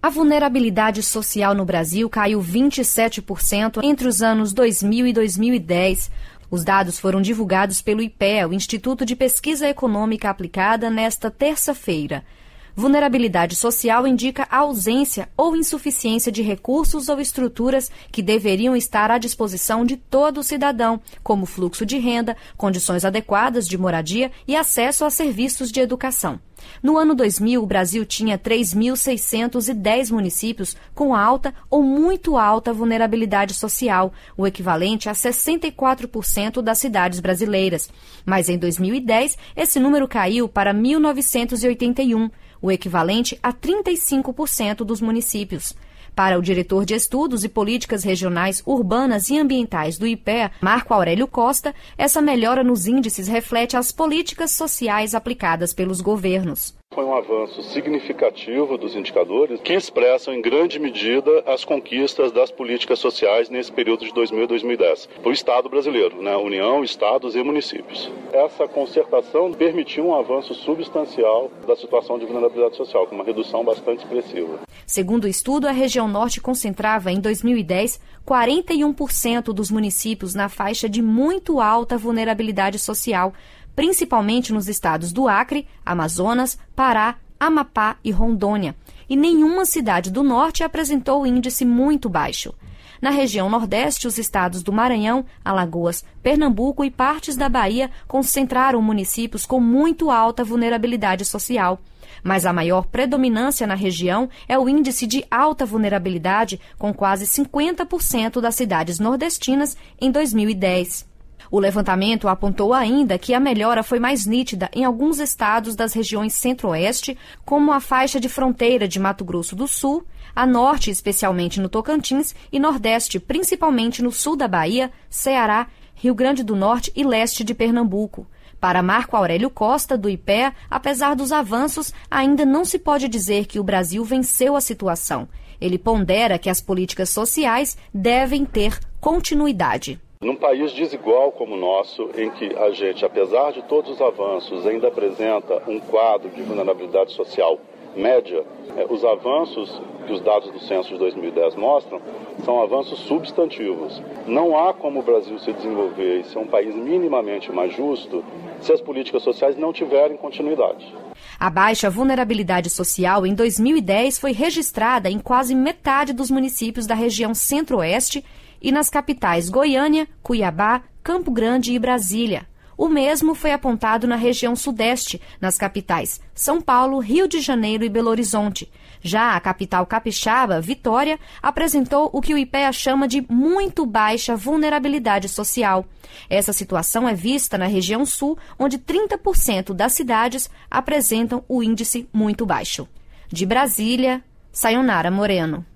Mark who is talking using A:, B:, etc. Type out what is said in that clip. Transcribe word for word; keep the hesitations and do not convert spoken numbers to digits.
A: A vulnerabilidade social no Brasil caiu vinte e sete por cento entre os anos dois mil e dois mil e dez. Os dados foram divulgados pelo I P E A, o Instituto de Pesquisa Econômica Aplicada, nesta terça-feira. Vulnerabilidade social indica a ausência ou insuficiência de recursos ou estruturas que deveriam estar à disposição de todo cidadão, como fluxo de renda, condições adequadas de moradia e acesso a serviços de educação. No ano dois mil, o Brasil tinha três mil seiscentos e dez municípios com alta ou muito alta vulnerabilidade social, o equivalente a sessenta e quatro por cento das cidades brasileiras. Mas em dois mil e dez, esse número caiu para mil novecentos e oitenta e um, o equivalente a trinta e cinco por cento dos municípios. Para o diretor de Estudos e Políticas Regionais Urbanas e Ambientais do I P E A, Marco Aurélio Costa, essa melhora nos índices reflete as políticas sociais aplicadas pelos governos.
B: Foi um avanço significativo dos indicadores que expressam em grande medida as conquistas das políticas sociais nesse período de dois mil a dois mil e dez, para o Estado brasileiro, né? União, Estados e municípios. Essa concertação permitiu um avanço substancial da situação de vulnerabilidade social, com uma redução bastante expressiva.
A: Segundo o estudo, a região norte concentrava, em dois mil e dez, quarenta e um por cento dos municípios na faixa de muito alta vulnerabilidade social, principalmente nos estados do Acre, Amazonas, Pará, Amapá e Rondônia. E nenhuma cidade do norte apresentou índice muito baixo. Na região nordeste, os estados do Maranhão, Alagoas, Pernambuco e partes da Bahia concentraram municípios com muito alta vulnerabilidade social. Mas a maior predominância na região é o índice de alta vulnerabilidade, com quase cinquenta por cento das cidades nordestinas em dois mil e dez. O levantamento apontou ainda que a melhora foi mais nítida em alguns estados das regiões centro-oeste, como a faixa de fronteira de Mato Grosso do Sul, a norte, especialmente no Tocantins, e nordeste, principalmente no sul da Bahia, Ceará, Rio Grande do Norte e leste de Pernambuco. Para Marco Aurélio Costa, do I P E A, apesar dos avanços, ainda não se pode dizer que o Brasil venceu a situação. Ele pondera que as políticas sociais devem ter continuidade.
B: Num país desigual como o nosso, em que a gente, apesar de todos os avanços, ainda apresenta um quadro de vulnerabilidade social média, eh, os avanços que os dados do censo de dois mil e dez mostram são avanços substantivos. Não há como o Brasil se desenvolver e ser um país minimamente mais justo se as políticas sociais não tiverem continuidade.
A: A baixa vulnerabilidade social em dois mil e dez foi registrada em quase metade dos municípios da região centro-oeste e nas capitais Goiânia, Cuiabá, Campo Grande e Brasília. O mesmo foi apontado na região sudeste, nas capitais São Paulo, Rio de Janeiro e Belo Horizonte. Já a capital capixaba, Vitória, apresentou o que o I P E A chama de muito baixa vulnerabilidade social. Essa situação é vista na região sul, onde trinta por cento das cidades apresentam o índice muito baixo. De Brasília, Sayonara Moreno.